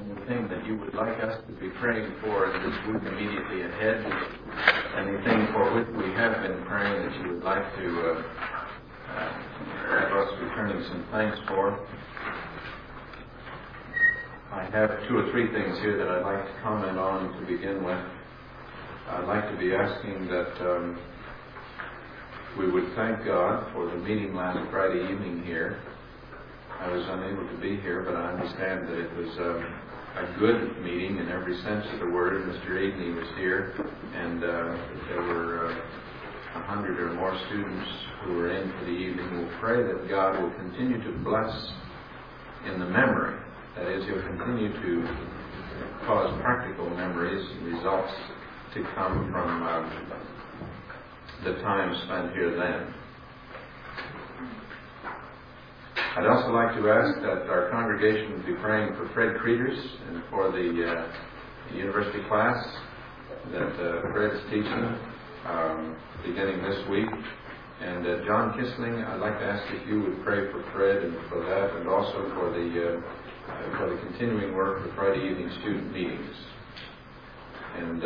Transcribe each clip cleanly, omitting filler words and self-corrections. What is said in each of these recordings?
anything that you would like us to be praying for this week immediately ahead, anything for which we have been praying that you would like to have us returning some thanks for. I have 2 or 3 things here that I'd like to comment on to begin with. I'd like to be asking that we would thank God for the meeting last Friday evening here. I was unable to be here, but I understand that it was a good meeting in every sense of the word. Mr. Aidney was here, and there were 100 or more students who were in for the evening. We'll pray that God will continue to bless in the memory. That is, He'll continue to cause practical memories, results to come from the time spent here then. I'd also like to ask that our congregation would be praying for Fred Creeders and for the university class that Fred's teaching beginning this week. And John Kissling, I'd like to ask if you would pray for Fred and for that, and also for the continuing work of Friday evening student meetings. And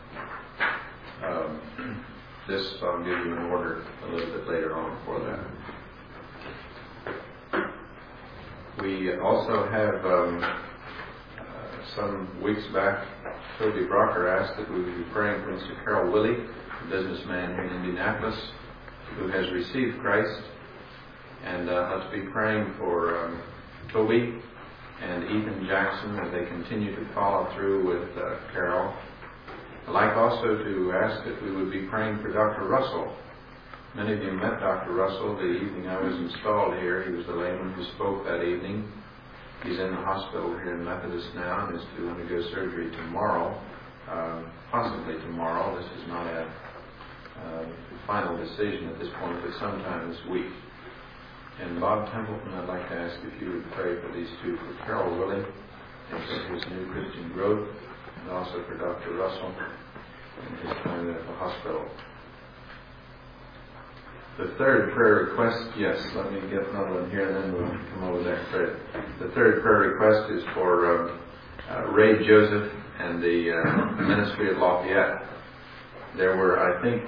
this I'll give you an order a little bit later on for that. We also have, some weeks back, Toby Brocker asked that we would be praying for Mr. Carol Willey, a businessman here in Indianapolis, who has received Christ. And let's be praying for Toby and Ethan Jackson as they continue to follow through with Carol. I'd like also to ask that we would be praying for Dr. Russell. Many of you met Dr. Russell the evening I was installed here. He was the layman who spoke that evening. He's in the hospital here in Methodist now and is to undergo surgery tomorrow, possibly tomorrow. This is not a final decision at this point, but sometime this week. And Bob Templeton, I'd like to ask if you would pray for these two, for Carol Willey and for his new Christian growth, and also for Dr. Russell and his time at the hospital. The third prayer request, yes, let me get another one here and then we'll come over there. The third prayer request is for Ray Joseph and the ministry at Lafayette. There were, I think,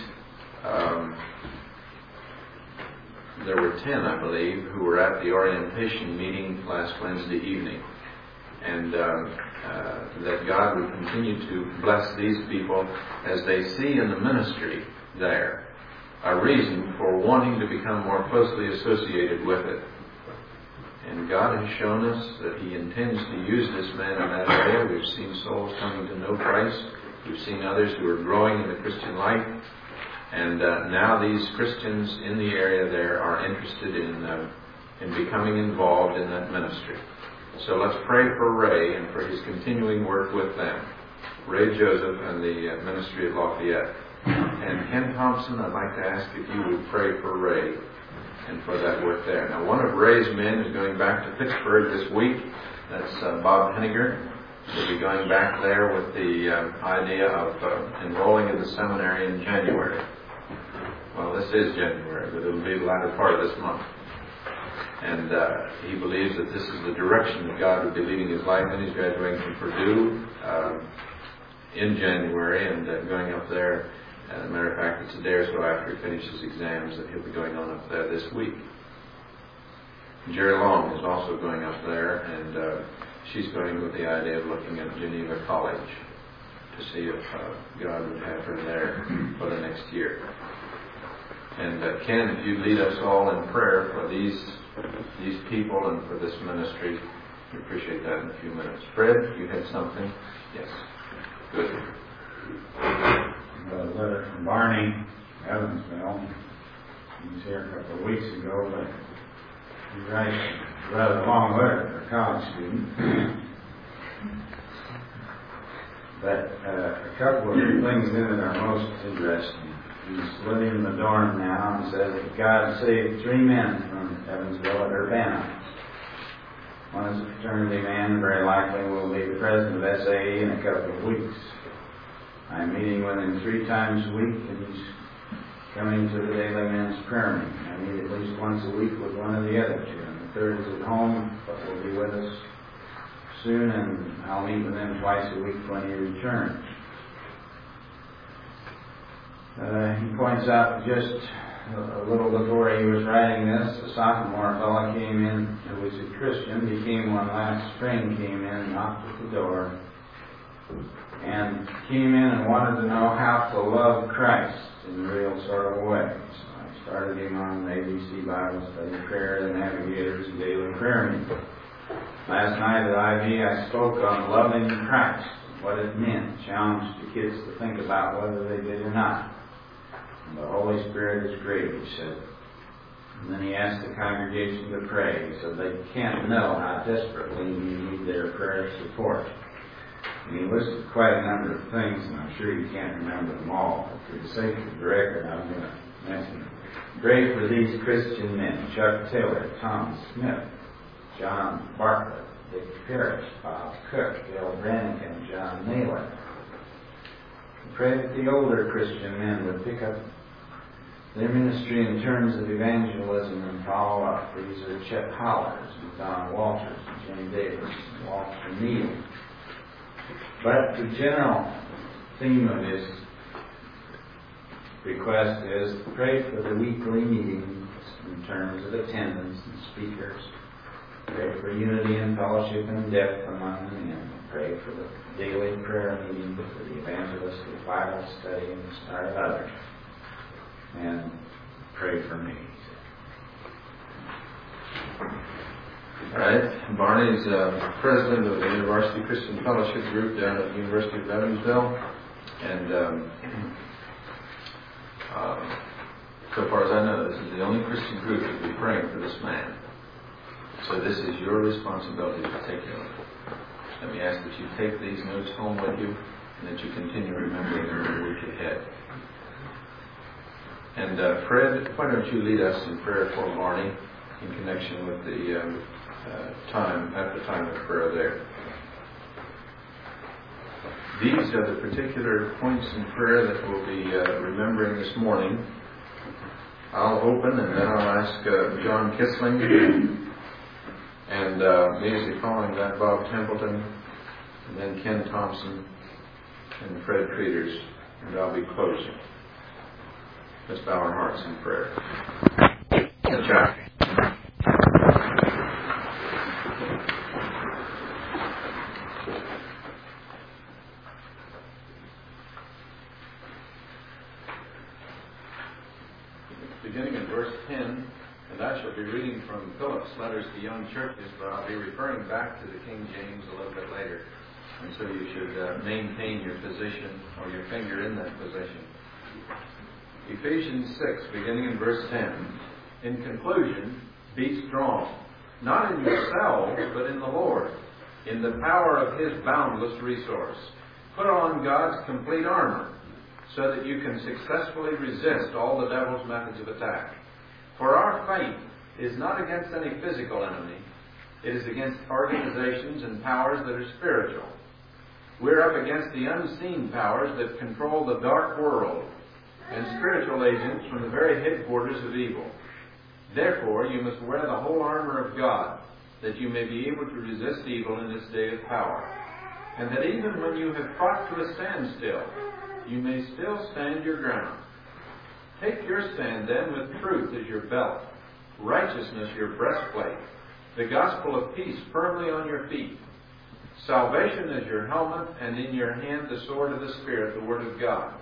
10, I believe, who were at the orientation meeting last Wednesday evening. And that God would continue to bless these people as they see in the ministry there a reason for wanting to become more closely associated with it. And God has shown us that He intends to use this man in that area. We've seen souls coming to know Christ. We've seen others who are growing in the Christian life. And now these Christians in the area there are interested in becoming involved in that ministry. So let's pray for Ray and for his continuing work with them. Ray Joseph and the ministry at Lafayette. And Ken Thompson, I'd like to ask if you would pray for Ray and for that work there. Now, one of Ray's men is going back to Pittsburgh this week. That's Bob Henniger. He'll be going back there with the idea of enrolling in the seminary in January. Well, this is January, but it'll be the latter part of this month. And he believes that this is the direction that God would be leading his life in. He's graduating from Purdue in January and going up there. As a matter of fact, it's a day or so after he finishes exams that he'll be going on up there this week. Jerry Long is also going up there, and she's going with the idea of looking at Geneva College to see if God would have her there for the next year. And Ken, if you lead us all in prayer for these people and for this ministry, we appreciate that in a few minutes. Fred, you had something? Yes. Good. A letter from Barney Evansville. He was here a couple of weeks ago, but he writes a rather long letter for a college student. But a couple of things in it are most interesting. He's living in the dorm now and says that God saved 3 men from Evansville at Urbana. One is a fraternity man, very likely will be the president of SAE in a couple of weeks. I'm meeting with him 3 times a week, and he's coming to the daily men's prayer meeting. I meet at least once a week with one of the other 2. And the third is at home, but will be with us soon, and I'll meet with him twice a week when he returns. He points out just a little before he was writing this, a sophomore fellow came in who was a Christian, became one last spring, came in, knocked at the door, and came in and wanted to know how to love Christ in a real sort of way. So I started him on ABC Bible study, prayer, the Navigators, and daily prayer meeting. Last night at IV I spoke on loving Christ, what it meant, challenged the kids to think about whether they did or not. The Holy Spirit is great, he said. And then he asked the congregation to pray. He said they can't know how desperately you need their prayer support. And he listed quite a number of things, and I'm sure you can't remember them all. But for the sake of the record, I'm going to mention them. Pray for these Christian men: Chuck Taylor, Tom Smith, John Bartlett, Dick Parrish, Bob Cook, Bill Brannigan, John Naylor. Pray that the older Christian men would pick up their ministry in terms of evangelism and follow up. These are Chet Hollers and Don Walters and Jim Davis and Walter Neal. But the general theme of this request is pray for the weekly meetings in terms of attendance and speakers. Pray for unity and fellowship and depth among the men. Pray for the daily prayer meeting, for the evangelistic Bible study, and the start of others. And pray for me. All right. Barney's president of the University Christian Fellowship Group down at the University of Evansville. And so far as I know, this is the only Christian group that will be praying for this man. So this is your responsibility to take care of it. Let me ask that you take these notes home with you and that you continue remembering them in the week ahead. And Fred, why don't you lead us in prayer for Barney in connection with the time of prayer there. These are the particular points in prayer that we'll be remembering this morning. I'll open and then I'll ask John Kissling and immediately following that Bob Templeton and then Ken Thompson and Fred Creeders, and I'll be closing. Let's bow our hearts in prayer. Jack. Beginning in verse 10, and I shall be reading from Philip's letters to young churches, but I'll be referring back to the King James a little bit later. And so you should maintain your position or your finger in that position. Ephesians 6, beginning in verse 10. In conclusion, be strong, not in yourselves, but in the Lord, in the power of His boundless resource. Put on God's complete armor, so that you can successfully resist all the devil's methods of attack. For our fight is not against any physical enemy. It is against organizations and powers that are spiritual. We're up against the unseen powers that control the dark world and spiritual agents from the very headquarters of evil. Therefore, you must wear the whole armor of God, that you may be able to resist evil in this day of power. And that even when you have fought to a standstill, you may still stand your ground. Take your stand then with truth as your belt, righteousness your breastplate, the gospel of peace firmly on your feet, salvation as your helmet, and in your hand the sword of the Spirit, the Word of God.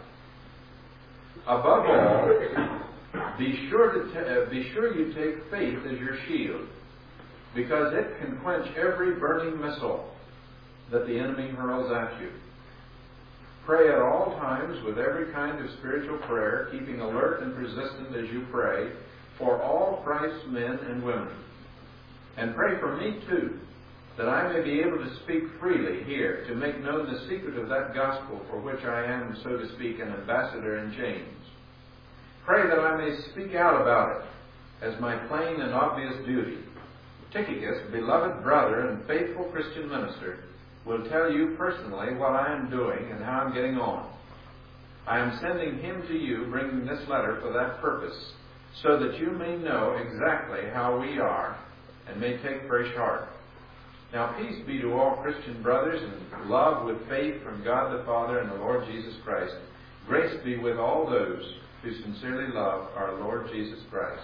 Above all, be sure you take faith as your shield, because it can quench every burning missile that the enemy hurls at you. Pray at all times with every kind of spiritual prayer, keeping alert and persistent as you pray for all Christ's men and women. And pray for me too, that I may be able to speak freely here, to make known the secret of that gospel for which I am, so to speak, an ambassador in chains. Pray that I may speak out about it as my plain and obvious duty. Tychicus, beloved brother and faithful Christian minister, will tell you personally what I am doing and how I'm getting on. I am sending him to you, bringing this letter for that purpose, so that you may know exactly how we are and may take fresh heart. Now peace be to all Christian brothers, and love with faith from God the Father and the Lord Jesus Christ. Grace be with all those who sincerely love our Lord Jesus Christ.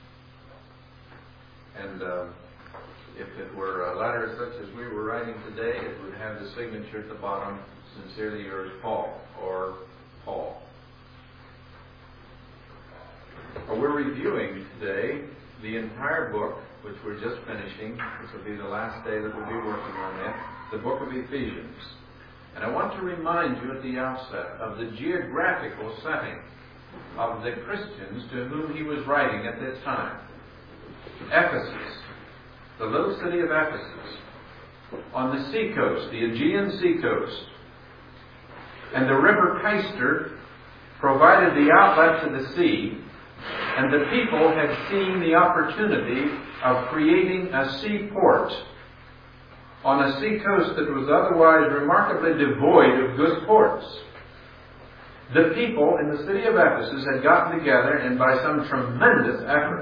And if it were a letter such as we were writing today, it would have the signature at the bottom, Sincerely yours, Paul, or Paul. We're reviewing today the entire book, which we're just finishing. This will be the last day that we'll be working on it, the book of Ephesians. And I want to remind you at the outset of the geographical setting of the Christians to whom he was writing at this time. Ephesus, the little city of Ephesus, on the seacoast, the Aegean seacoast. And the river Cayster provided the outlet to the sea, and the people had seen the opportunity of creating a seaport on a seacoast that was otherwise remarkably devoid of good ports. The people in the city of Ephesus had gotten together and by some tremendous effort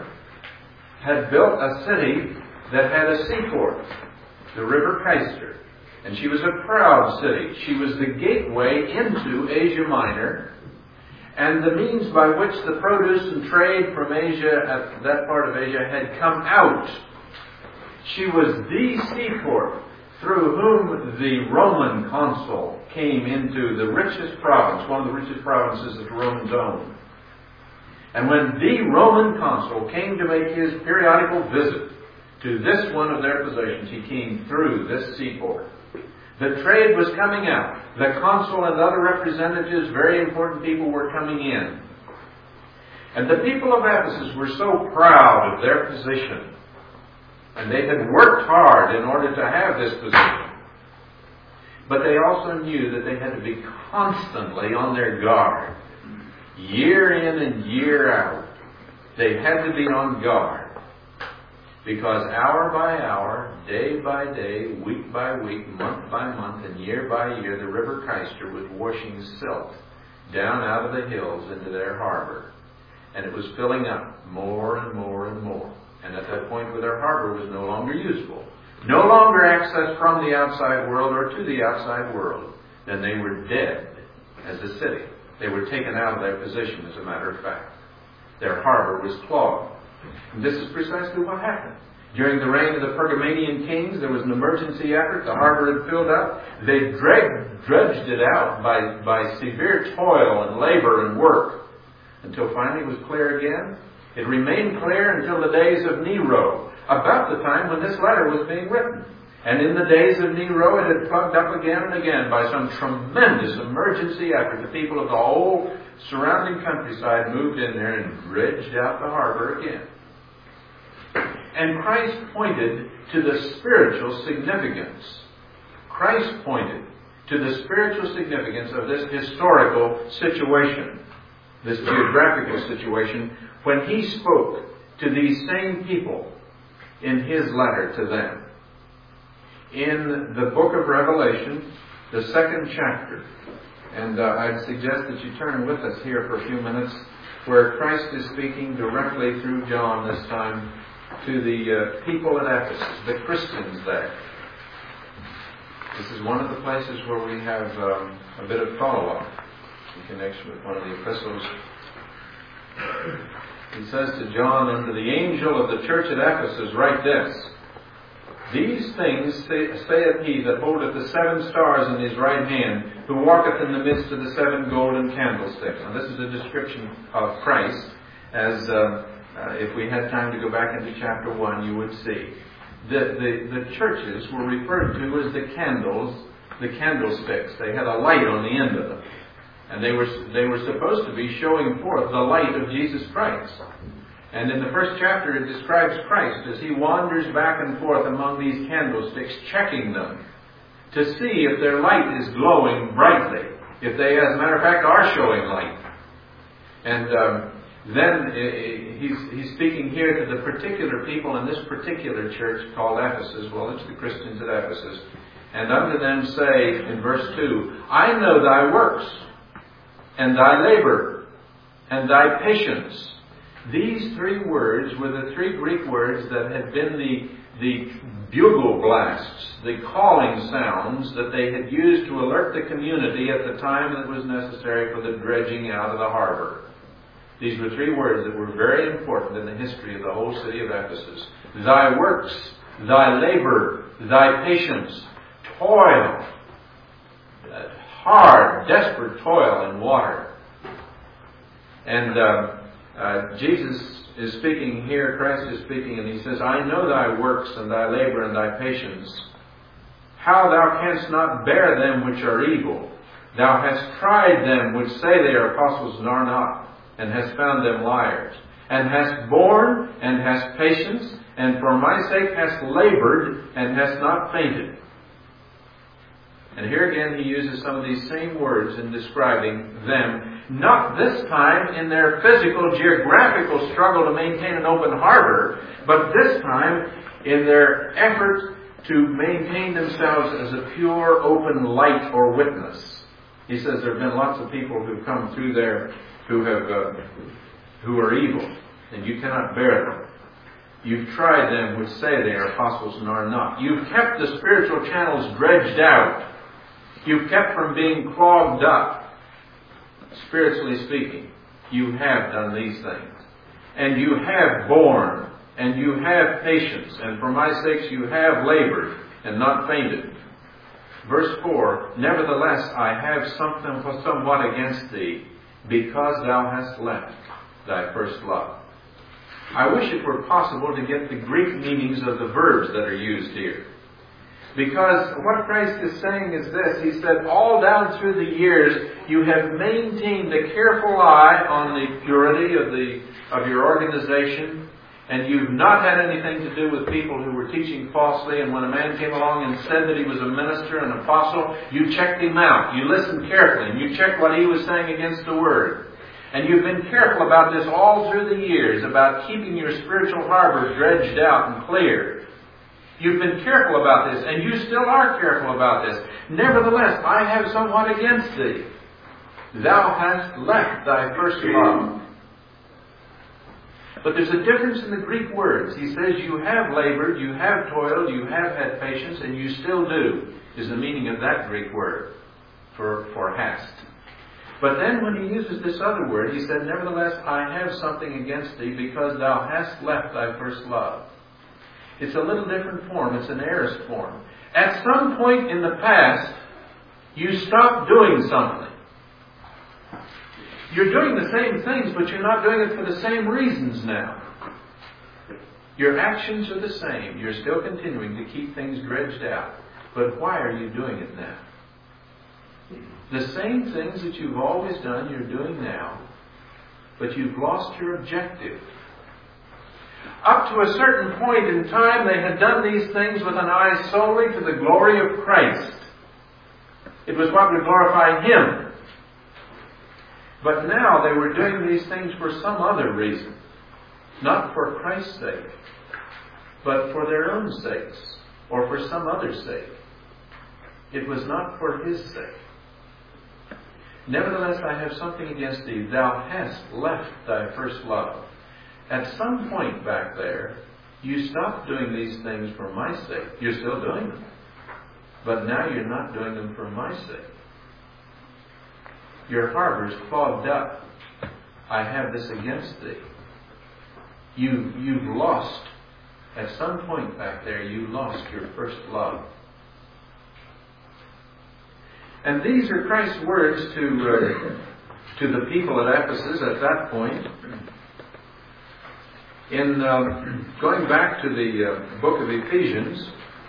had built a city that had a seaport, the river Cayster. And she was a proud city. She was the gateway into Asia Minor and the means by which the produce and trade from Asia, that part of Asia, had come out. She was the seaport through whom the Roman consul came into the richest province, one of the richest provinces that the Romans owned. And when the Roman consul came to make his periodical visit to this one of their possessions, he came through this seaport. The trade was coming out. The consul and other representatives, very important people, were coming in. And the people of Ephesus were so proud of their position. And they had worked hard in order to have this position. But they also knew that they had to be constantly on their guard. Year in and year out, they had to be on guard. Because hour by hour, day by day, week by week, month by month, and year by year, the river Cayster was washing silt down out of the hills into their harbor. And it was filling up more and more and more. And at that point where their harbor was no longer useful, no longer accessed from the outside world or to the outside world, then they were dead as a city. They were taken out of their position, as a matter of fact. Their harbor was clogged. And this is precisely what happened. During the reign of the Pergamanian kings, there was an emergency effort. The harbor had filled up. They dredged it out by severe toil and labor and work until finally it was clear again. It remained clear until the days of Nero, about the time when this letter was being written. And in the days of Nero, it had plugged up again and again by some tremendous emergency effort. The people of the whole surrounding countryside moved in there and dredged out the harbor again. And Christ pointed to the spiritual significance. Christ pointed to the spiritual significance of this historical situation, this geographical situation, when he spoke to these same people in his letter to them. In the book of Revelation, the 2nd chapter, and I'd suggest that you turn with us here for a few minutes, where Christ is speaking directly through John this time to the people at Ephesus, the Christians there. This is one of the places where we have a bit of follow-up in connection with one of the epistles. He says to John, "Unto the angel of the church at Ephesus write this, These things saith he that holdeth the 7 stars in his right hand, who walketh in the midst of the 7 golden candlesticks." And this is a description of Christ, as if we had time to go back into chapter 1, you would see. The churches were referred to as the candlesticks. They had a light on the end of them. And they were supposed to be showing forth the light of Jesus Christ. And in the first chapter it describes Christ as he wanders back and forth among these candlesticks, checking them to see if their light is glowing brightly, if they, as a matter of fact, are showing light. And then he's speaking here to the particular people in this particular church called Ephesus. Well, it's the Christians at Ephesus. And unto them say, in verse 2, "I know thy works, and thy labor, and thy patience." These 3 words were the 3 Greek words that had been the bugle blasts, the calling sounds that they had used to alert the community at the time that was necessary for the dredging out of the harbor. These were three words that were very important in the history of the whole city of Ephesus. Thy works, thy labor, thy patience, toil, hard, desperate toil in water. And Jesus is speaking here, Christ is speaking, and he says, I know thy works and thy labor and thy patience, how thou canst not bear them which are evil. Thou hast tried them which say they are apostles and are not, and hast found them liars, and hast borne and hast patience, and for my sake hast labored and hast not fainted. And here again he uses some of these same words in describing them, not this time in their physical, geographical struggle to maintain an open harbor, but this time in their effort to maintain themselves as a pure, open light or witness. He says there have been lots of people who've come through there who are evil, and you cannot bear them. You've tried them which say they are apostles and are not. You've kept the spiritual channels dredged out. You've kept from being clogged up, spiritually speaking. You have done these things. And you have borne, and you have patience, and for my sakes you have labored and not fainted. Verse 4, nevertheless I have something somewhat against thee, because thou hast left thy first love. I wish it were possible to get the Greek meanings of the verbs that are used here. Because what Christ is saying is this. He said, all down through the years, you have maintained a careful eye on the purity of your organization, and you've not had anything to do with people who were teaching falsely, and when a man came along and said that he was a minister, an apostle, you checked him out. You listened carefully, and you checked what he was saying against the Word. And you've been careful about this all through the years, about keeping your spiritual harbor dredged out and clear. You've been careful about this, and you still are careful about this. Nevertheless, I have somewhat against thee. Thou hast left thy first love. But there's a difference in the Greek words. He says you have labored, you have toiled, you have had patience, and you still do, is the meaning of that Greek word for hast. But then when he uses this other word, he said, nevertheless, I have something against thee, because thou hast left thy first love. It's a little different form. It's an aorist form. At some point in the past, you stopped doing something. You're doing the same things, but you're not doing it for the same reasons now. Your actions are the same. You're still continuing to keep things dredged out. But why are you doing it now? The same things that you've always done, you're doing now. But you've lost your objective. Up to a certain point in time, they had done these things with an eye solely to the glory of Christ. It was what would glorify Him. But now they were doing these things for some other reason. Not for Christ's sake, but for their own sakes, or for some other's sake. It was not for His sake. Nevertheless, I have something against thee. Thou hast left thy first love. At some point back there, you stopped doing these things for my sake. You're still doing them. But now you're not doing them for my sake. Your harbor's clogged up. I have this against thee. You've lost. At some point back there, you lost your first love. And these are Christ's words to the people at Ephesus at that point. In going back to the book of Ephesians,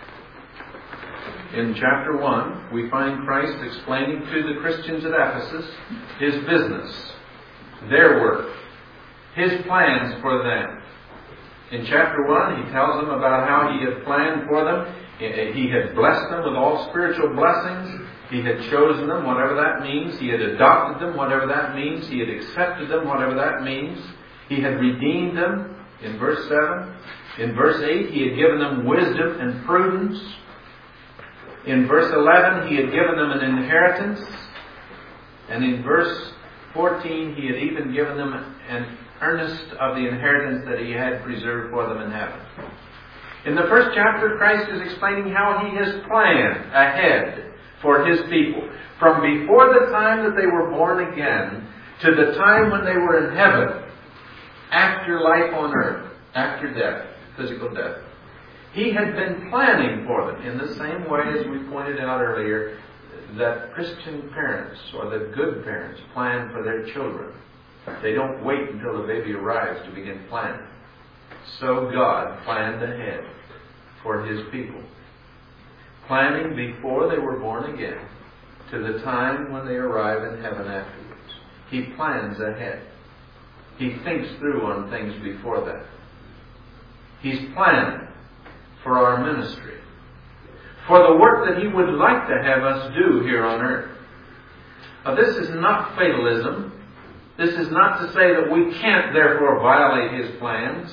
in chapter 1, we find Christ explaining to the Christians at Ephesus His business, their work, His plans for them. In chapter 1, He tells them about how He had planned for them. He had blessed them with all spiritual blessings. He had chosen them, whatever that means. He had adopted them, whatever that means. He had accepted them, whatever that means. He had redeemed them, in verse 7. In verse 8, He had given them wisdom and prudence. In verse 11, He had given them an inheritance. And in verse 14, He had even given them an earnest of the inheritance that He had preserved for them in heaven. In the first chapter, Christ is explaining how He has planned ahead for His people. From before the time that they were born again to the time when they were in heaven, after life on earth, after death, physical death. He had been planning for them in the same way as we pointed out earlier that Christian parents or the good parents plan for their children. They don't wait until the baby arrives to begin planning. So God planned ahead for His people. Planning before they were born again to the time when they arrive in heaven afterwards. He plans ahead. He thinks through on things before that. He's planning for our ministry, for the work that He would like to have us do here on earth. Now, this is not fatalism. This is not to say that we can't therefore violate His plans.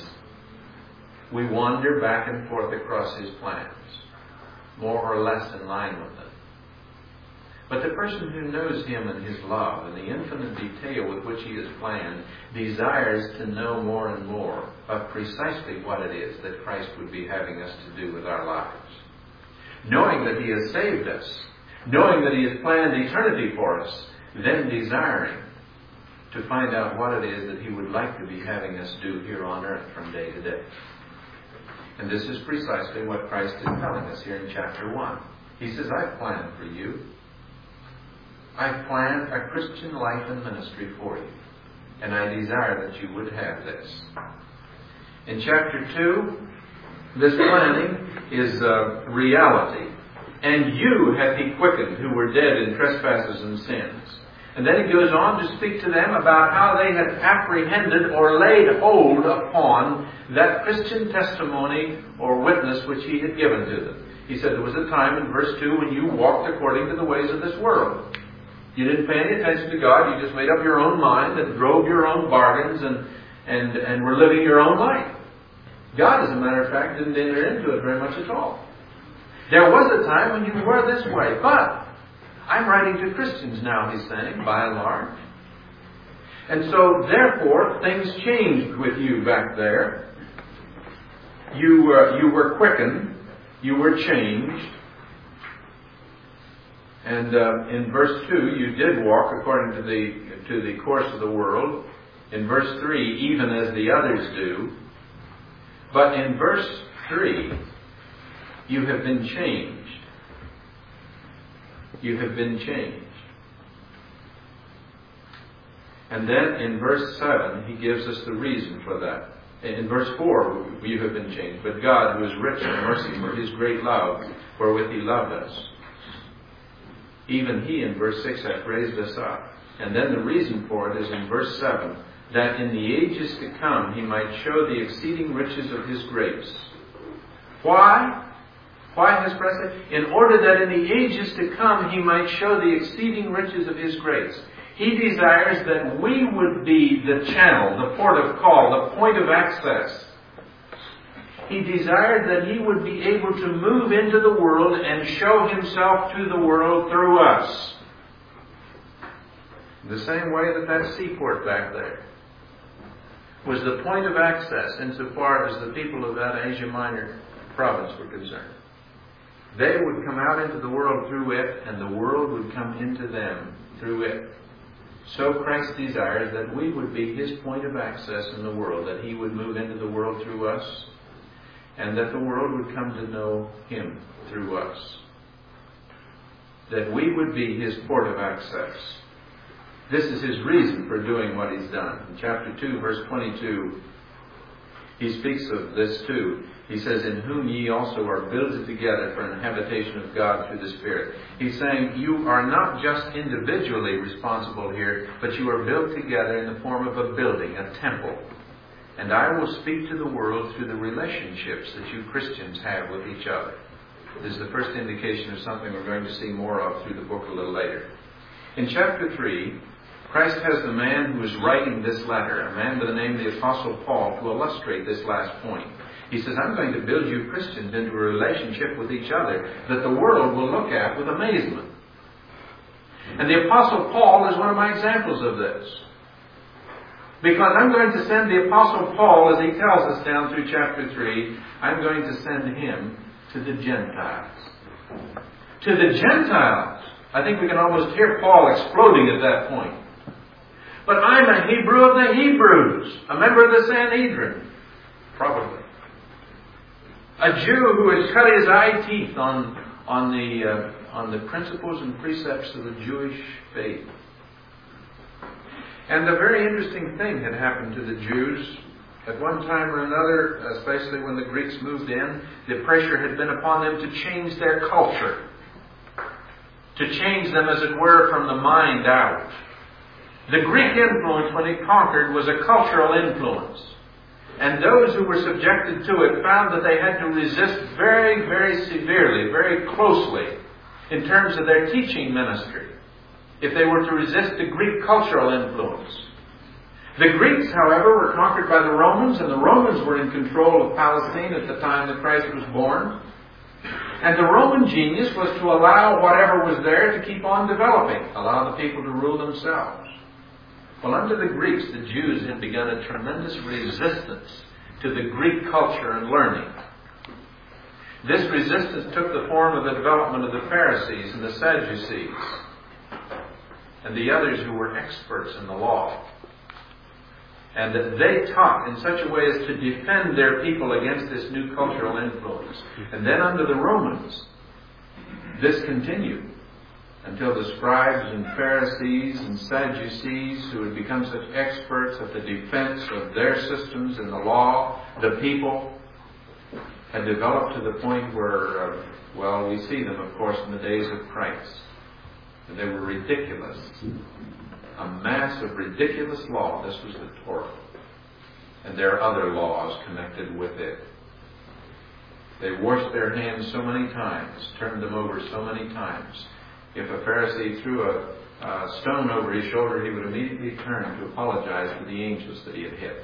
We wander back and forth across His plans, more or less in line with them. But the person who knows Him and His love and the infinite detail with which He has planned desires to know more and more of precisely what it is that Christ would be having us to do with our lives. Knowing that He has saved us, knowing that He has planned eternity for us, then desiring to find out what it is that He would like to be having us do here on earth from day to day. And this is precisely what Christ is telling us here in chapter 1. He says, I've planned for you. I've planned a Christian life and ministry for you. And I desire that you would have this. In chapter 2, this planning is reality. And you hath He quickened who were dead in trespasses and sins. And then He goes on to speak to them about how they had apprehended or laid hold upon that Christian testimony or witness which He had given to them. He said there was a time in verse 2 when you walked according to the ways of this world. You didn't pay any attention to God. You just made up your own mind and drove your own bargains and were living your own life. God, as a matter of fact, didn't enter into it very much at all. There was a time when you were this way, but I'm writing to Christians now, He's saying, by and large. And so, therefore, things changed with you back there. You were quickened. You were changed. And in verse 2, you did walk according to the course of the world. In verse 3, even as the others do. But in verse 3, you have been changed. You have been changed. And then in verse 7, He gives us the reason for that. In verse 4, you have been changed. But God, who is rich in mercy for His great love, wherewith He loved us, even He, in verse 6, hath raised us up. And then the reason for it is in verse 7, that in the ages to come He might show the exceeding riches of His grace. Why? Why has Christ said? In order that in the ages to come He might show the exceeding riches of His grace. He desires that we would be the channel, the port of call, the point of access. He desired that He would be able to move into the world and show Himself to the world through us. The same way that seaport back there was the point of access insofar as the people of that Asia Minor province were concerned. They would come out into the world through it, and the world would come into them through it. So Christ desires that we would be His point of access in the world, that He would move into the world through us, and that the world would come to know Him through us. That we would be His port of access. This is His reason for doing what He's done. In chapter 2, verse 22, He speaks of this too. He says, in whom ye also are builded together for an habitation of God through the Spirit. He's saying you are not just individually responsible here, but you are built together in the form of a building, a temple. And I will speak to the world through the relationships that you Christians have with each other. This is the first indication of something we're going to see more of through the book a little later. In chapter 3, Christ has the man who is writing this letter, a man by the name of the Apostle Paul, to illustrate this last point. He says, I'm going to build you Christians into a relationship with each other that the world will look at with amazement. And the Apostle Paul is one of my examples of this. Because I'm going to send the Apostle Paul, as he tells us down through chapter 3, I'm going to send him to the Gentiles. To the Gentiles. I think we can almost hear Paul exploding at that point. But I'm a Hebrew of the Hebrews, a member of the Sanhedrin. Probably. A Jew who has cut his eye teeth on the principles and precepts of the Jewish faith. And a very interesting thing had happened to the Jews. At one time or another, especially when the Greeks moved in, the pressure had been upon them to change their culture. To change them, as it were, from the mind out. The Greek influence, when it conquered, was a cultural influence. And those who were subjected to it found that they had to resist very, very severely, very closely, in terms of their teaching ministry, if they were to resist the Greek cultural influence. The Greeks, however, were conquered by the Romans, and the Romans were in control of Palestine at the time that Christ was born. And the Roman genius was to allow whatever was there to keep on developing, allow the people to rule themselves. Well, under the Greeks, the Jews had begun a tremendous resistance to the Greek culture and learning. This resistance took the form of the development of the Pharisees and the Sadducees and the others who were experts in the law. And that they taught in such a way as to defend their people against this new cultural influence. And then under the Romans, this continued until the scribes and Pharisees and Sadducees, who had become such experts at the defense of their systems in the law, the people, had developed to the point where, we see them, of course, in the days of Christ. And they were ridiculous. A mass of ridiculous law. This was the Torah. And there are other laws connected with it. They washed their hands so many times, turned them over so many times. If a Pharisee threw a stone over his shoulder, he would immediately turn to apologize to the angels that he had hit.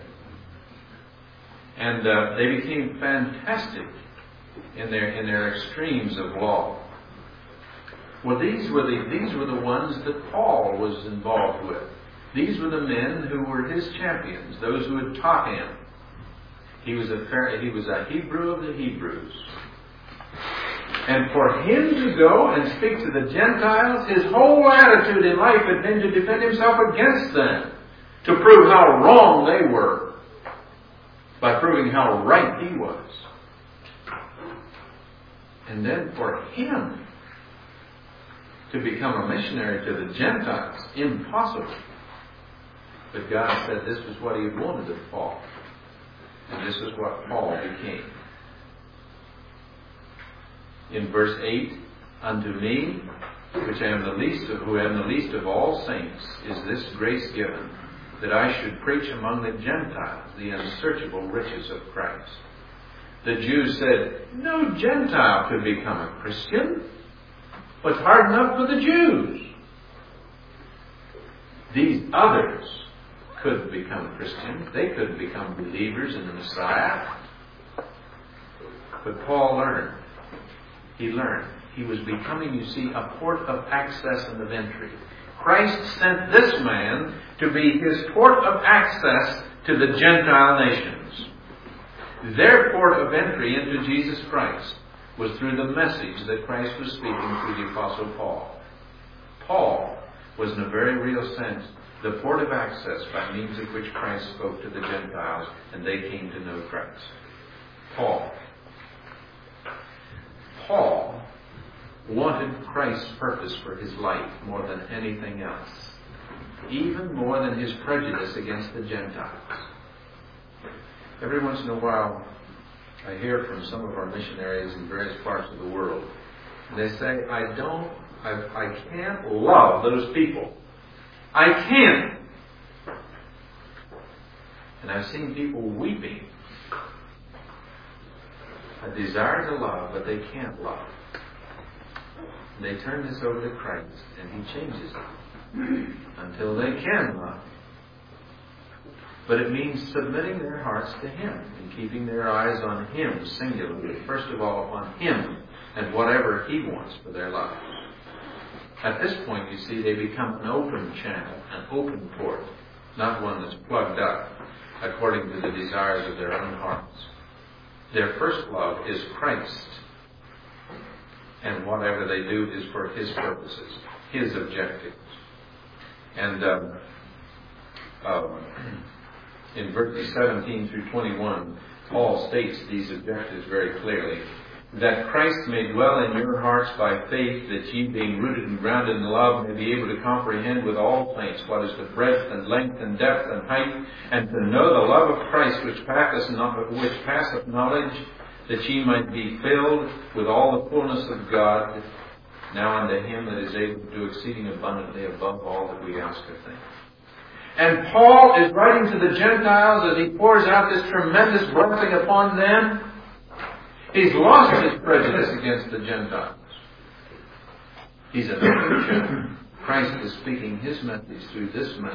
And they became fantastic in their extremes of law. Well, these were the ones that Paul was involved with. These were the men who were his champions, those who had taught him. He was a Hebrew of the Hebrews. And for him to go and speak to the Gentiles, his whole attitude in life had been to defend himself against them, to prove how wrong they were, by proving how right he was. And then for him to become a missionary to the Gentiles, impossible. But God said this was what He had wanted of Paul. And this is what Paul became. In verse 8, unto me, which am the least of, who am the least of all saints, is this grace given, that I should preach among the Gentiles the unsearchable riches of Christ. The Jews said, no Gentile could become a Christian. What's hard enough for the Jews? These others could become Christians. They couldn't become believers in the Messiah. But Paul learned. He learned. He was becoming, you see, a port of access and of entry. Christ sent this man to be his port of access to the Gentile nations. Their port of entry into Jesus Christ was through the message that Christ was speaking through the Apostle Paul. Paul was, in a very real sense, the port of access by means of which Christ spoke to the Gentiles, and they came to know Christ. Paul wanted Christ's purpose for his life more than anything else, even more than his prejudice against the Gentiles. Every once in a while, I hear from some of our missionaries in various parts of the world, and they say, I can't love those people. I can't. And I've seen people weeping. A desire to love, but they can't love. And they turn this over to Christ, and He changes them until they can love. But it means submitting their hearts to Him and keeping their eyes on Him singularly. First of all, upon Him and whatever He wants for their lives. At this point, you see, they become an open channel, an open port. not one that's plugged up according to the desires of their own hearts. Their first love is Christ, and whatever they do is for His purposes, His objectives. And in verses 17 through 21, Paul states these objectives very clearly. That Christ may dwell in your hearts by faith, that ye, being rooted and grounded in love, may be able to comprehend with all saints what is the breadth and length and depth and height, and to know the love of Christ which passeth knowledge, that ye might be filled with all the fullness of God. Now unto Him that is able to do exceeding abundantly above all that we ask or think. And Paul is writing to the Gentiles as he pours out this tremendous blessing upon them. He's lost his prejudice against the Gentiles. He's an open channel. Christ is speaking His message through this man.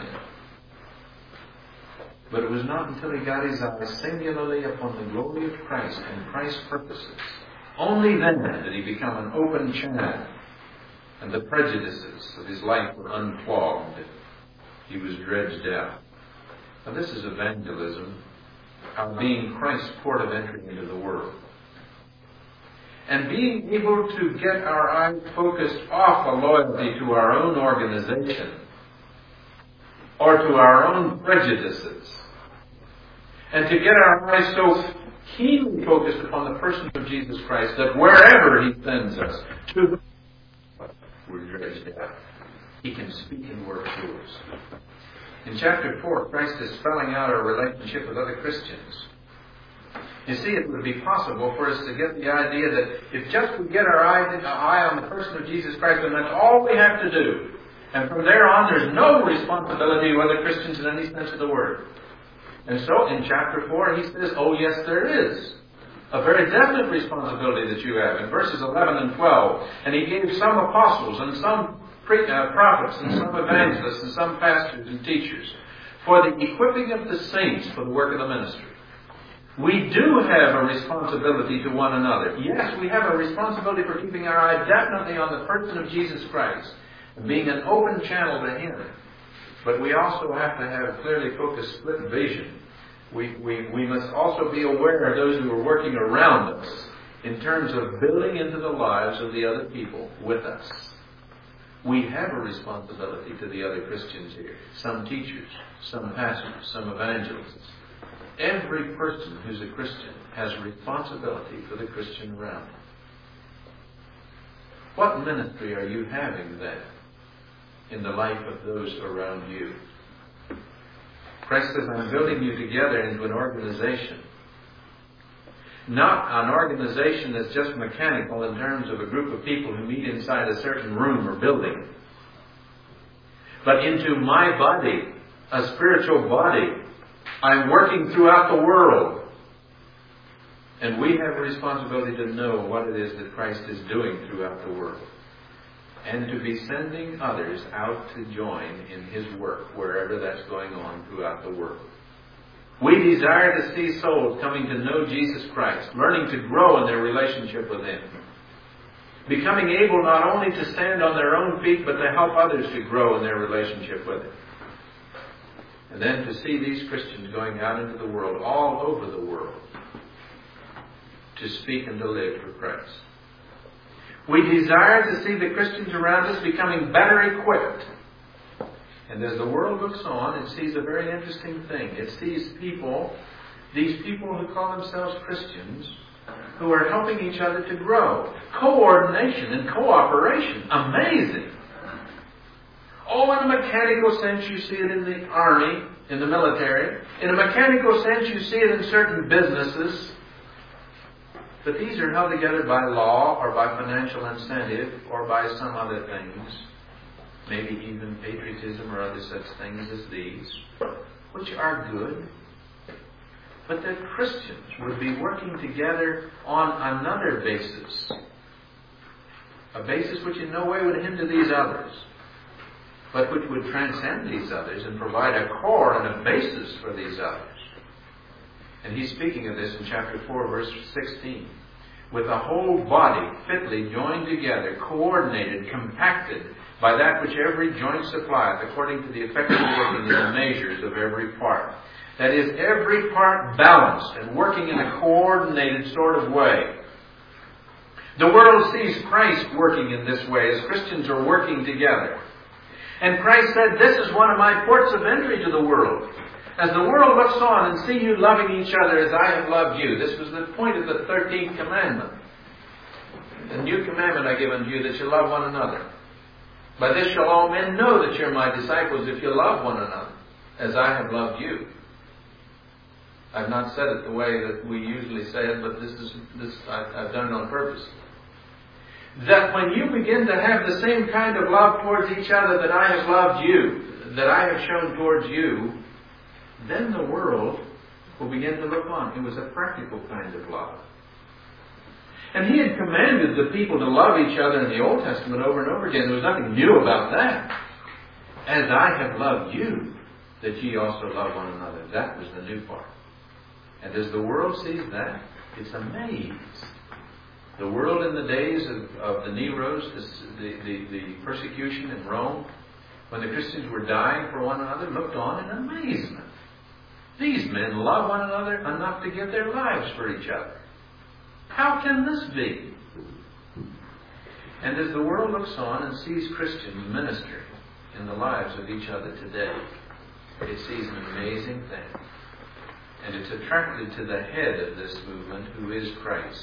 But it was not until he got his eyes singularly upon the glory of Christ and Christ's purposes, only then did he become an open channel, and the prejudices of his life were unclogged. He was dredged out. Now this is evangelism, our being Christ's port of entry into the world. And being able to get our eyes focused off a loyalty to our own organization or to our own prejudices, and to get our eyes so keenly focused upon the person of Jesus Christ that wherever He sends us, we're dredged out. He can speak and work through us. In chapter 4, Christ is spelling out our relationship with other Christians. You see, it would be possible for us to get the idea that if just we get our eye on the person of Jesus Christ, then that's all we have to do. And from there on, there's no responsibility to other Christians in any sense of the word. And so, in chapter 4, he says, oh yes, there is a very definite responsibility that you have. In verses 11 and 12, and he gave some apostles and some prophets and some evangelists and some pastors and teachers for the equipping of the saints for the work of the ministry. We do have a responsibility to one another. Yes, we have a responsibility for keeping our eye definitely on the person of Jesus Christ and being an open channel to Him. But we also have to have clearly focused split vision. We must also be aware of those who are working around us in terms of building into the lives of the other people with us. We have a responsibility to the other Christians here. Some teachers, some pastors, some evangelists. Every person who's a Christian has a responsibility for the Christian around him. What ministry are you having then in the life of those around you? Christ says, I'm building you together into an organization. Not an organization that's just mechanical in terms of a group of people who meet inside a certain room or building. But into my body, a spiritual body. I'm working throughout the world. And we have a responsibility to know what it is that Christ is doing throughout the world. And to be sending others out to join in His work, wherever that's going on throughout the world. We desire to see souls coming to know Jesus Christ, learning to grow in their relationship with Him. Becoming able not only to stand on their own feet, but to help others to grow in their relationship with Him. And then to see these Christians going out into the world, all over the world, to speak and to live for Christ. We desire to see the Christians around us becoming better equipped. And as the world looks on, it sees a very interesting thing. It sees people, these people who call themselves Christians, who are helping each other to grow. Coordination and cooperation. Amazing. Oh, in a mechanical sense, you see it in the army, in the military. In a mechanical sense, you see it in certain businesses. But these are held together by law or by financial incentive or by some other things. Maybe even patriotism or other such things as these, which are good. But that Christians would be working together on another basis. A basis which in no way would hinder these others, but which would transcend these others and provide a core and a basis for these others. And he's speaking of this in chapter 4, verse 16. with a whole body fitly joined together, coordinated, compacted by that which every joint supplieth, according to the effective working in the measures of every part. That is, every part balanced and working in a coordinated sort of way. The world sees Christ working in this way as Christians are working together. And Christ said, this is one of my ports of entry to the world. As the world looks on and see you loving each other as I have loved you. This was the point of the 13th commandment. A new commandment I give unto you, that you love one another. By this shall all men know that you're my disciples, if you love one another, as I have loved you. I've not said it the way that we usually say it, but I've done it on purpose. That when you begin to have the same kind of love towards each other that I have loved you, that I have shown towards you, then the world will begin to look on. It was a practical kind of love. And He had commanded the people to love each other in the Old Testament over and over again. There was nothing new about that. As I have loved you, that ye also love one another. That was the new part. And as the world sees that, it's amazed. The world in the days of the Neros, the persecution in Rome, when the Christians were dying for one another, looked on in amazement. These men love one another enough to give their lives for each other. How can this be? And as the world looks on and sees Christians ministering in the lives of each other today, it sees an amazing thing. And it's attracted to the head of this movement, who is Christ.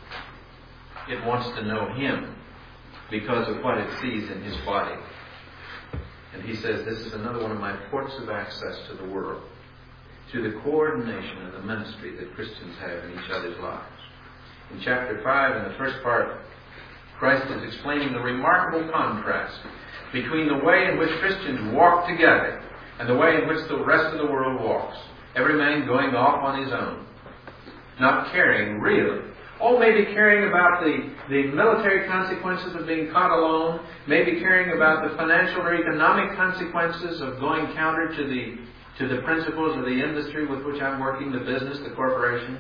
It wants to know Him because of what it sees in His body. And He says, this is another one of my ports of access to the world, through the coordination of the ministry that Christians have in each other's lives. In chapter 5, in the first part, Christ is explaining the remarkable contrast between the way in which Christians walk together and the way in which the rest of the world walks. Every man going off on his own, not caring really. Maybe caring about the military consequences of being caught alone, maybe caring about the financial or economic consequences of going counter to the principles of the industry with which I'm working, the business, the corporation.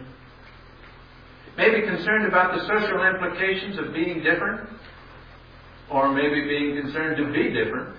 Maybe concerned about the social implications of being different, or maybe being concerned to be different,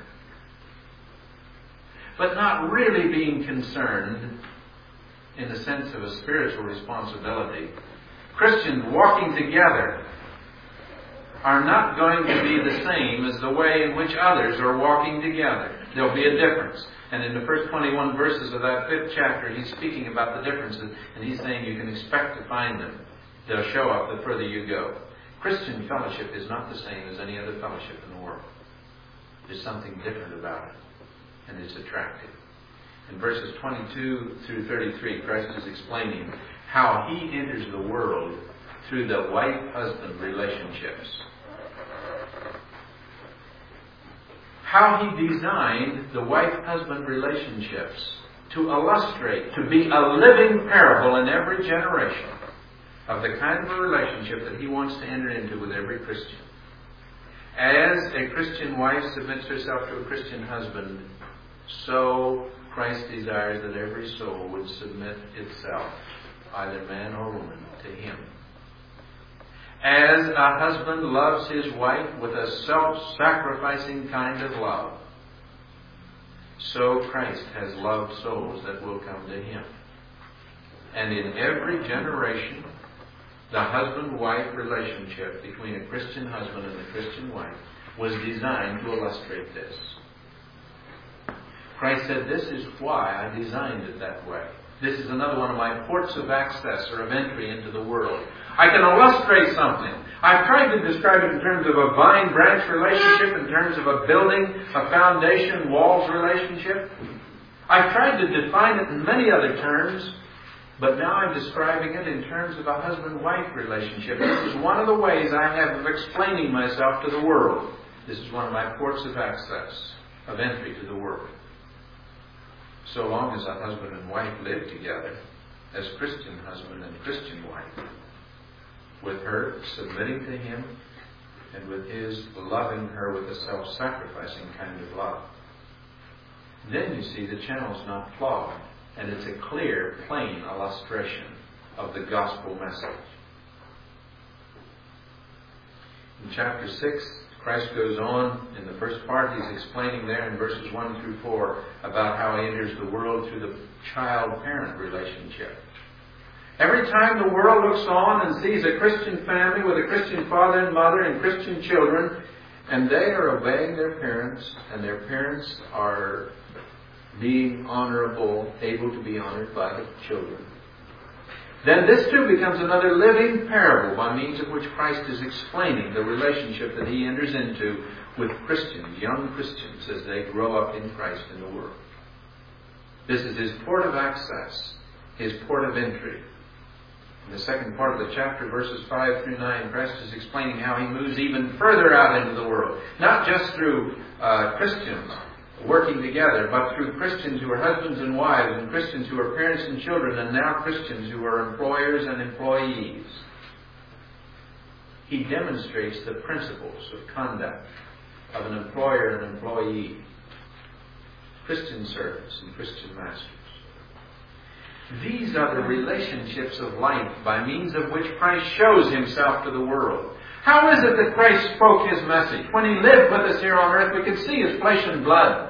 but not really being concerned in the sense of a spiritual responsibility. Christians walking together are not going to be the same as the way in which others are walking together. There'll be a difference. And in the first 21 verses of that 5th chapter, He's speaking about the differences, and He's saying you can expect to find them. They'll show up the further you go. Christian fellowship is not the same as any other fellowship in the world. There's something different about it, and it's attractive. In verses 22 through 33, Christ is explaining how He enters the world through the wife-husband relationships. How He designed the wife-husband relationships to illustrate, to be a living parable in every generation of the kind of a relationship that He wants to enter into with every Christian. As a Christian wife submits herself to a Christian husband, so Christ desires that every soul would submit itself, either man or woman, to Him. As a husband loves his wife with a self-sacrificing kind of love, so Christ has loved souls that will come to Him. And in every generation, the husband-wife relationship between a Christian husband and a Christian wife was designed to illustrate this. Christ said, this is why I designed it that way. This is another one of my ports of access or of entry into the world. I can illustrate something. I've tried to describe it in terms of a vine-branch relationship, in terms of a building, a foundation, walls relationship. I've tried to define it in many other terms, but now I'm describing it in terms of a husband-wife relationship. This is one of the ways I have of explaining myself to the world. This is one of my ports of access, of entry to the world. So long as a husband and wife live together as Christian husband and Christian wife, with her submitting to Him and with His loving her with a self-sacrificing kind of love, then you see the channel's not flawed, and it's a clear, plain illustration of the gospel message. In chapter 6, Christ goes on in the first part. He's explaining there in verses 1 through 4 about how He enters the world through the child-parent relationship. Every time the world looks on and sees a Christian family with a Christian father and mother and Christian children, and they are obeying their parents, and their parents are being honorable, able to be honored by the children, then this too becomes another living parable by means of which Christ is explaining the relationship that He enters into with Christians, young Christians, as they grow up in Christ in the world. This is His port of access, His port of entry. In the second part of the chapter, verses 5 through 9, Christ is explaining how He moves even further out into the world. Not just through Christians working together, but through Christians who are husbands and wives, and Christians who are parents and children, and now Christians who are employers and employees. He demonstrates the principles of conduct of an employer and employee, Christian servants and Christian masters. These are the relationships of life by means of which Christ shows Himself to the world. How is it that Christ spoke His message? When He lived with us here on earth, we could see His flesh and blood.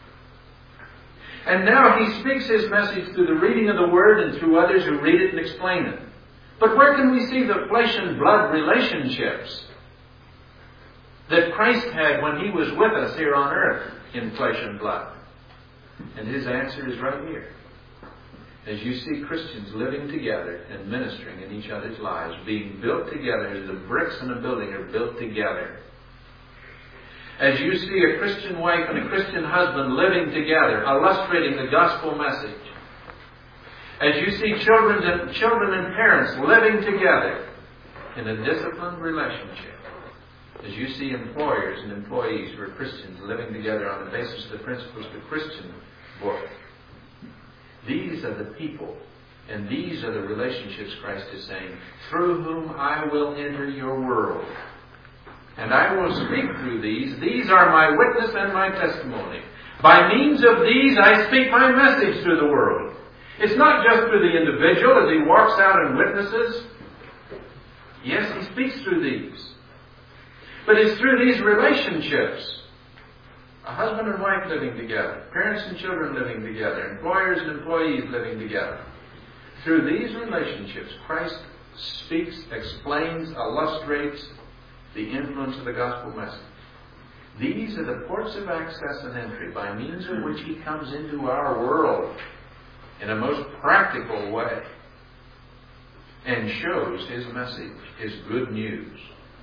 And now He speaks His message through the reading of the Word and through others who read it and explain it. But where can we see the flesh and blood relationships that Christ had when He was with us here on earth in flesh and blood? And His answer is right here. As you see Christians living together and ministering in each other's lives, being built together as the bricks in a building are built together. As you see a Christian wife and a Christian husband living together, illustrating the gospel message. As you see children and parents living together in a disciplined relationship. As you see employers and employees who are Christians living together on the basis of the principles of the Christian book. These are the people, and these are the relationships, Christ is saying, through whom I will enter your world. And I will speak through these. These are my witness and my testimony. By means of these, I speak my message through the world. It's not just through the individual as he walks out and witnesses. Yes, he speaks through these. But it's through these relationships. A husband and wife living together. Parents and children living together. Employers and employees living together. Through these relationships, Christ speaks, explains, illustrates the influence of the gospel message. These are the ports of access and entry by means of which He comes into our world in a most practical way and shows His message, His good news.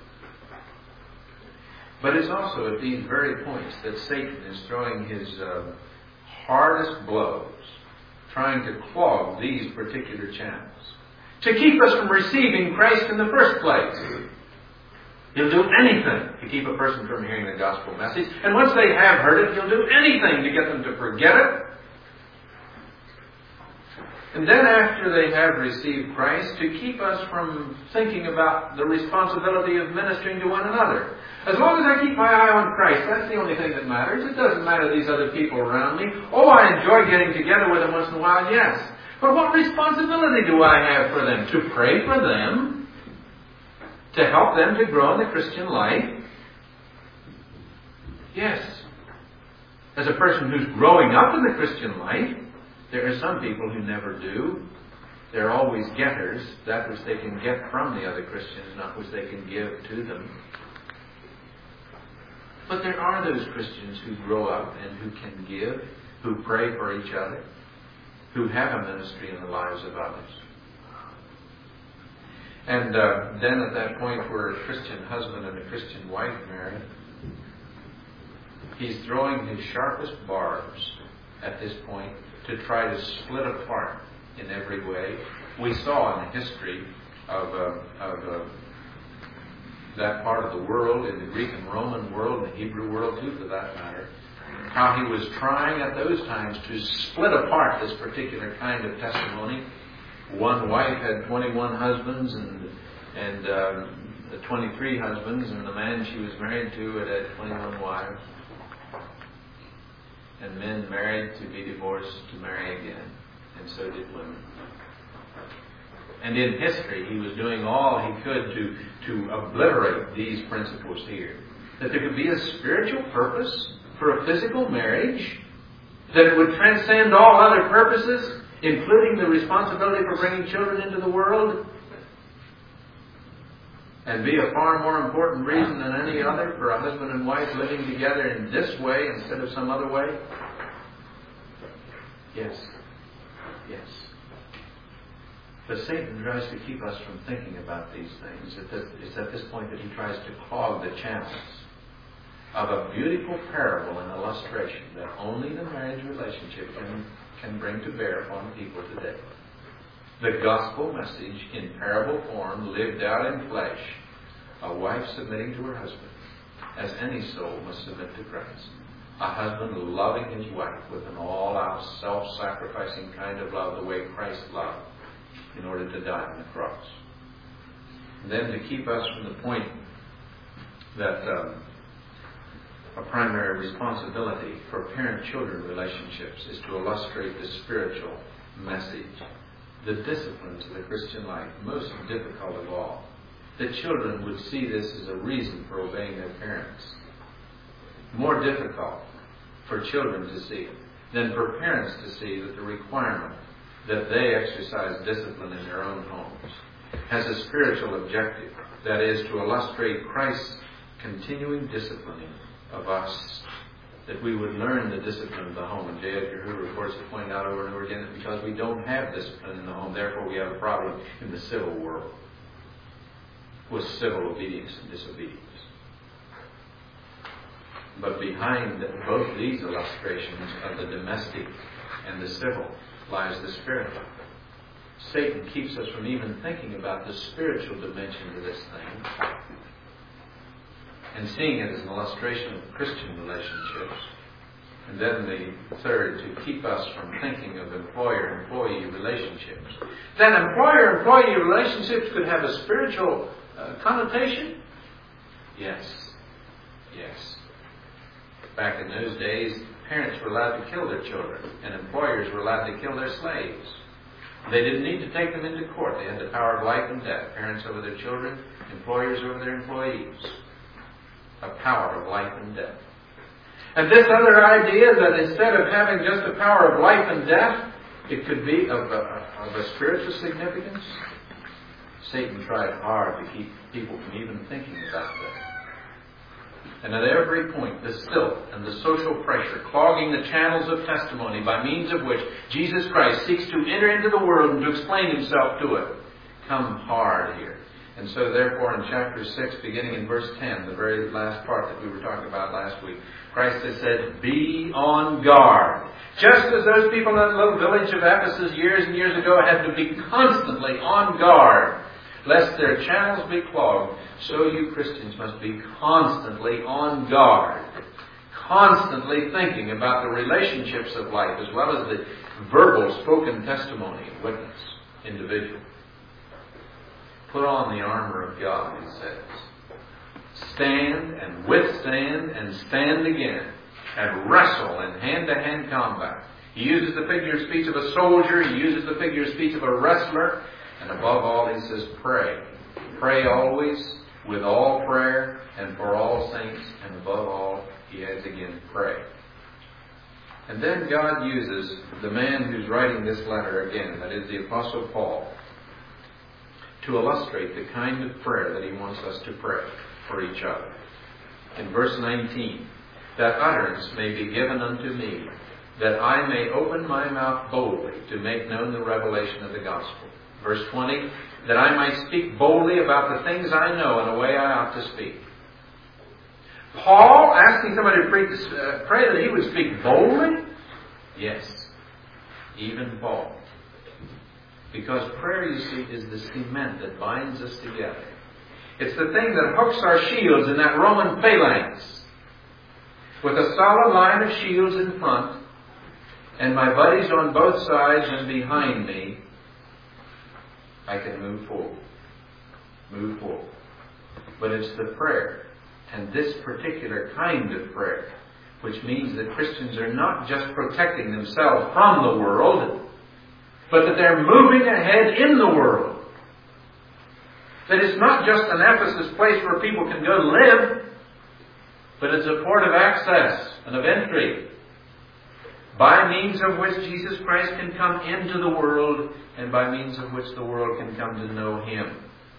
But it's also at these very points that Satan is throwing his hardest blows, trying to clog these particular channels, to keep us from receiving Christ in the first place. He'll do anything to keep a person from hearing the gospel message. And once they have heard it, He'll do anything to get them to forget it. And then after they have received Christ, to keep us from thinking about the responsibility of ministering to one another. As long as I keep my eye on Christ, that's the only thing that matters. It doesn't matter these other people around me. Oh, I enjoy getting together with them once in a while, yes. But what responsibility do I have for them? To pray for them? To help them to grow in the Christian life? Yes. As a person who's growing up in the Christian life, there are some people who never do. They're always getters, that which they can get from the other Christians, not which they can give to them. But there are those Christians who grow up and who can give, who pray for each other, who have a ministry in the lives of others. And then at that point where a Christian husband and a Christian wife marry, he's throwing his sharpest barbs at this point to try to split apart in every way. We saw in the history of that part of the world, in the Greek and Roman world, and the Hebrew world too for that matter, how he was trying at those times to split apart this particular kind of testimony. One wife had 21 husbands and 23 husbands, and the man she was married to had 21 wives. And men married to be divorced to marry again, and so did women. And in history, he was doing all he could to obliterate these principles here. That there could be a spiritual purpose for a physical marriage, that it would transcend all other purposes, including the responsibility for bringing children into the world, and be a far more important reason than any other for a husband and wife living together in this way instead of some other way? Yes. Yes. But Satan tries to keep us from thinking about these things. It's at this point that he tries to clog the channels of a beautiful parable and illustration that only the marriage relationship can bring to bear upon people today. The gospel message in parable form, lived out in flesh. A wife submitting to her husband, as any soul must submit to Christ. A husband loving his wife with an all-out, self-sacrificing kind of love, the way Christ loved, in order to die on the cross. And then to keep us from the point that a primary responsibility for parent-children relationships is to illustrate the spiritual message, the disciplines of the Christian life, most difficult of all. The children would see this as a reason for obeying their parents. More difficult for children to see than for parents to see that the requirement that they exercise discipline in their own homes has a spiritual objective, that is, to illustrate Christ's continuing disciplining of us, that we would learn the discipline of the home. And J. Edgar Hoover, of course, has pointed out over and over again that because we don't have discipline in the home, therefore we have a problem in the civil world with civil obedience and disobedience. But behind both these illustrations of the domestic and the civil lies the spiritual. Satan keeps us from even thinking about the spiritual dimension of this thing and seeing it as an illustration of Christian relationships. And then the third, to keep us from thinking of employer-employee relationships. Then employer-employee relationships could have a spiritual connotation? Yes. Yes. Back in those days, parents were allowed to kill their children, and employers were allowed to kill their slaves. They didn't need to take them into court. They had the power of life and death. Parents over their children, employers over their employees. A power of life and death. And this other idea that instead of having just the power of life and death, it could be of a spiritual significance. Satan tried hard to keep people from even thinking about that. And at every point, the filth and the social pressure, clogging the channels of testimony by means of which Jesus Christ seeks to enter into the world and to explain himself to it, come hard here. And so therefore in chapter 6, beginning in verse 10, the very last part that we were talking about last week, Christ has said, be on guard. Just as those people in that little village of Ephesus years and years ago had to be constantly on guard, lest their channels be clogged, so you Christians must be constantly on guard, constantly thinking about the relationships of life as well as the verbal, spoken testimony of witness, individual. Put on the armor of God, he says. Stand and withstand and stand again and wrestle in hand-to-hand combat. He uses the figure of speech of a soldier. He uses the figure of speech of a wrestler. And above all, he says, pray. Pray always, with all prayer, and for all saints. And above all, he adds again, pray. And then God uses the man who's writing this letter again, that is the Apostle Paul, to illustrate the kind of prayer that he wants us to pray for each other. In verse 19, that utterance may be given unto me, that I may open my mouth boldly to make known the revelation of the gospel. Verse 20, that I might speak boldly about the things I know in a way I ought to speak. Paul asking somebody to pray that he would speak boldly? Yes, even Paul. Because prayer, you see, is the cement that binds us together. It's the thing that hooks our shields in that Roman phalanx. With a solid line of shields in front, and my buddies on both sides and behind me, I can move forward. Move forward. But it's the prayer, and this particular kind of prayer, which means that Christians are not just protecting themselves from the world, but that they're moving ahead in the world. That it's not just an Ephesus place where people can go to live, but it's a port of access and of entry, by means of which Jesus Christ can come into the world, and by means of which the world can come to know Him.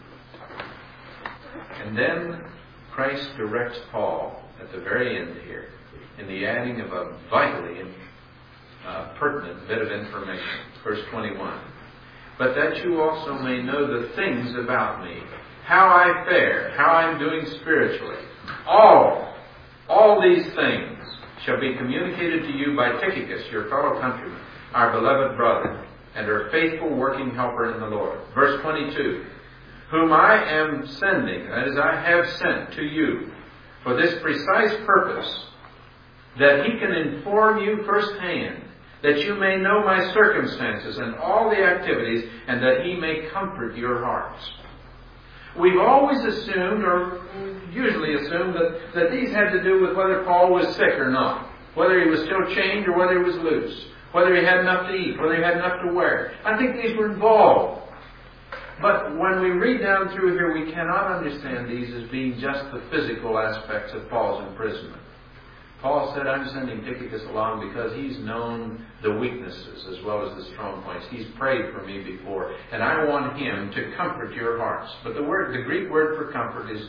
And then Christ directs Paul at the very end here in the adding of a vitally pertinent bit of information. Verse 21. But that you also may know the things about me, how I fare, how I'm doing spiritually. All these things shall be communicated to you by Tychicus, your fellow countryman, our beloved brother, and our faithful working helper in the Lord. Verse 22. Whom I am sending, that is, I have sent to you, for this precise purpose, that he can inform you firsthand, that you may know my circumstances and all the activities, and that he may comfort your hearts. We've always assumed, or usually assumed, that these had to do with whether Paul was sick or not, whether he was still chained or whether he was loose, whether he had enough to eat, whether he had enough to wear. I think these were involved. But when we read down through here, we cannot understand these as being just the physical aspects of Paul's imprisonment. Paul said, I'm sending Tychicus along because he's known the weaknesses as well as the strong points. He's prayed for me before, and I want him to comfort your hearts. But the Greek word for comfort is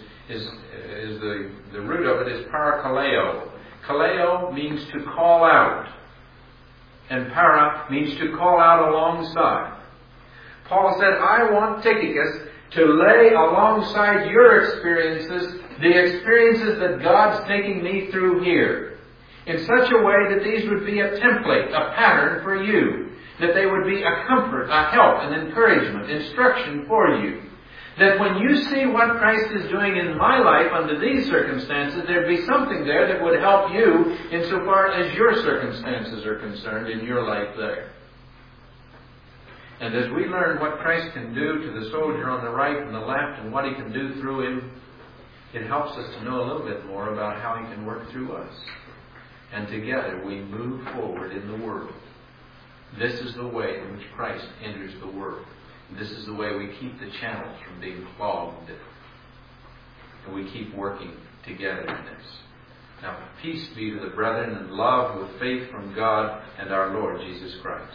the root of it is parakaleo. Kaleo means to call out, and para means to call out alongside. Paul said, I want Tychicus to lay alongside your experiences the experiences that God's taking me through here, in such a way that these would be a template, a pattern for you, that they would be a comfort, a help, an encouragement, instruction for you. That when you see what Christ is doing in my life under these circumstances, there'd be something there that would help you insofar as your circumstances are concerned in your life there. And as we learn what Christ can do to the soldier on the right and the left and what He can do through him, it helps us to know a little bit more about how He can work through us. And together we move forward in the world. This is the way in which Christ enters the world. This is the way we keep the channels from being clogged. And we keep working together in this. Now, peace be to the brethren, and love with faith from God and our Lord Jesus Christ.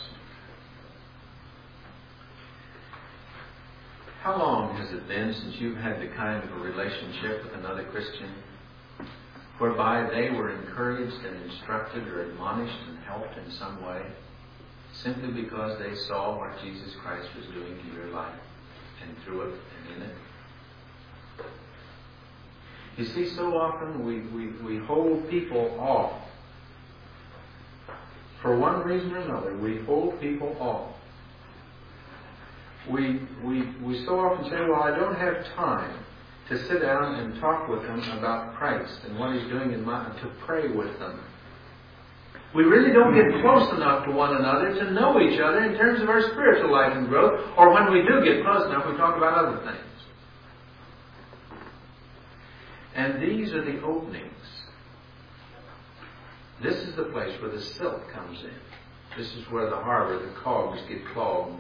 How long has it been since you've had the kind of a relationship with another Christian whereby they were encouraged and instructed or admonished and helped in some way simply because they saw what Jesus Christ was doing in your life and through it and in it? You see, so often we hold people off. For one reason or another, we hold people off. We so often say, well, I don't have time to sit down and talk with them about Christ and what He's doing in my life, to pray with them. We really don't get close enough to one another to know each other in terms of our spiritual life and growth, or when we do get close enough, we talk about other things. And these are the openings. This is the place where the silt comes in. This is where the harbor, the cogs get clogged.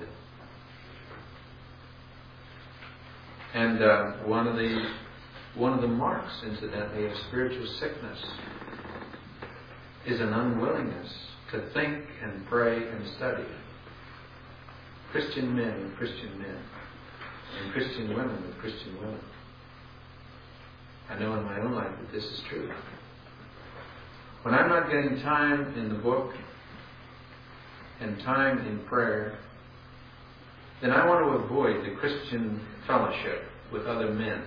And one of the marks, incidentally, of spiritual sickness is an unwillingness to think and pray and study. Christian men with Christian men, and Christian women with Christian women. I know in my own life that this is true. When I'm not getting time in the book and time in prayer, then I want to avoid the Christian fellowship with other men.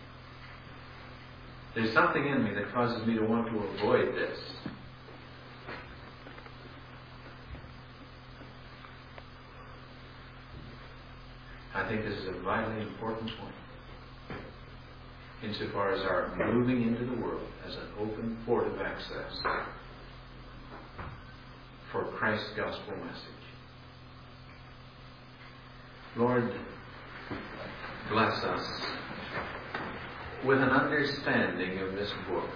There's something in me that causes me to want to avoid this. I think this is a vitally important point insofar as our moving into the world as an open port of access for Christ's gospel message. Lord, bless us with an understanding of this book.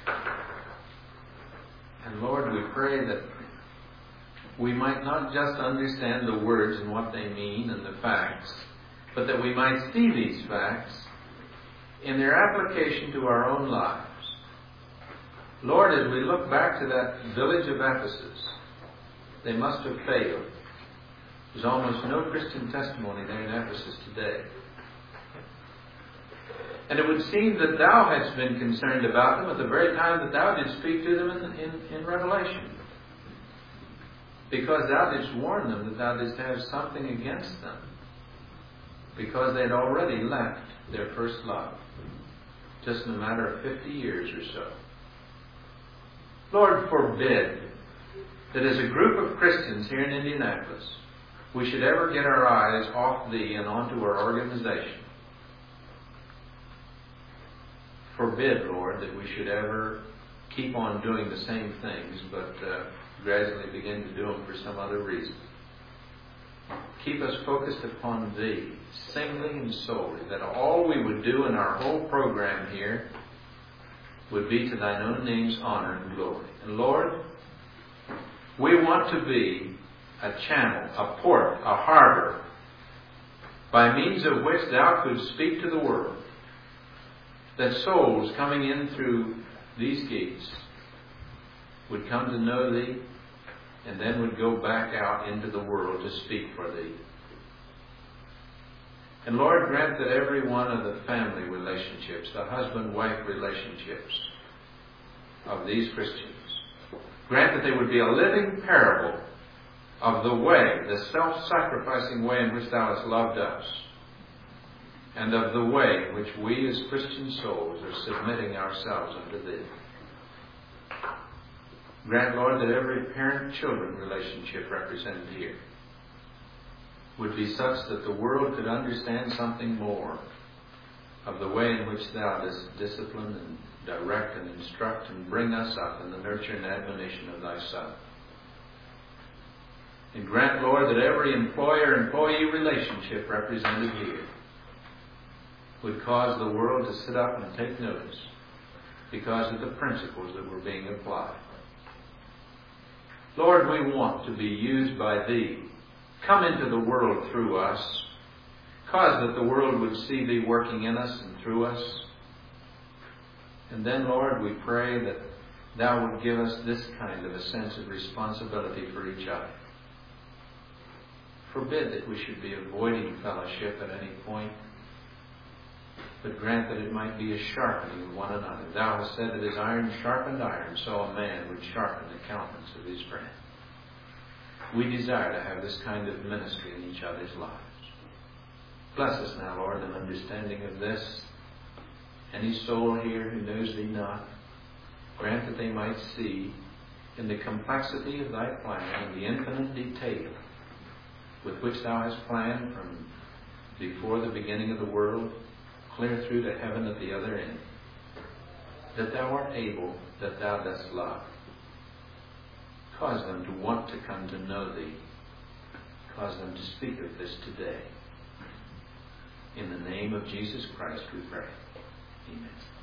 And Lord, we pray that we might not just understand the words and what they mean and the facts, but that we might see these facts in their application to our own lives. Lord, as we look back to that village of Ephesus, they must have failed. There's almost no Christian testimony there in Ephesus today. And it would seem that Thou hadst been concerned about them at the very time that Thou didst speak to them in Revelation. Because Thou didst warn them that Thou didst have something against them. Because they'd already left their first love. Just in a matter of 50 years or so. Lord, forbid that as a group of Christians here in Indianapolis, we should ever get our eyes off Thee and onto our organization. Forbid, Lord, that we should ever keep on doing the same things, but gradually begin to do them for some other reason. Keep us focused upon Thee, singly and solely, that all we would do in our whole program here would be to Thine own name's honor and glory. And Lord, we want to be a channel, a port, a harbor, by means of which Thou couldst speak to the world, that souls coming in through these gates would come to know Thee, and then would go back out into the world to speak for Thee. And Lord, grant that every one of the family relationships, the husband-wife relationships of these Christians, grant that they would be a living parable of the way, the self-sacrificing way in which Thou hast loved us, and of the way in which we as Christian souls are submitting ourselves unto Thee. Grant, Lord, that every parent-children relationship represented here would be such that the world could understand something more of the way in which Thou dost discipline and direct and instruct and bring us up in the nurture and admonition of Thy Son. And grant, Lord, that every employer-employee relationship represented here would cause the world to sit up and take notice because of the principles that were being applied. Lord, we want to be used by Thee. Come into the world through us. Cause that the world would see Thee working in us and through us. And then, Lord, we pray that Thou would give us this kind of a sense of responsibility for each other. Forbid that we should be avoiding fellowship at any point, but grant that it might be a sharpening of one another. Thou hast said that as iron sharpened iron, so a man would sharpen the countenance of his friend. We desire to have this kind of ministry in each other's lives. Bless us now, Lord, in understanding of this. Any soul here who knows Thee not, grant that they might see in the complexity of Thy plan and the infinite detail with which Thou hast planned from before the beginning of the world, clear through to heaven at the other end, that Thou art able, that Thou dost love. Cause them to want to come to know Thee. Cause them to speak of this today. In the name of Jesus Christ we pray. Amen.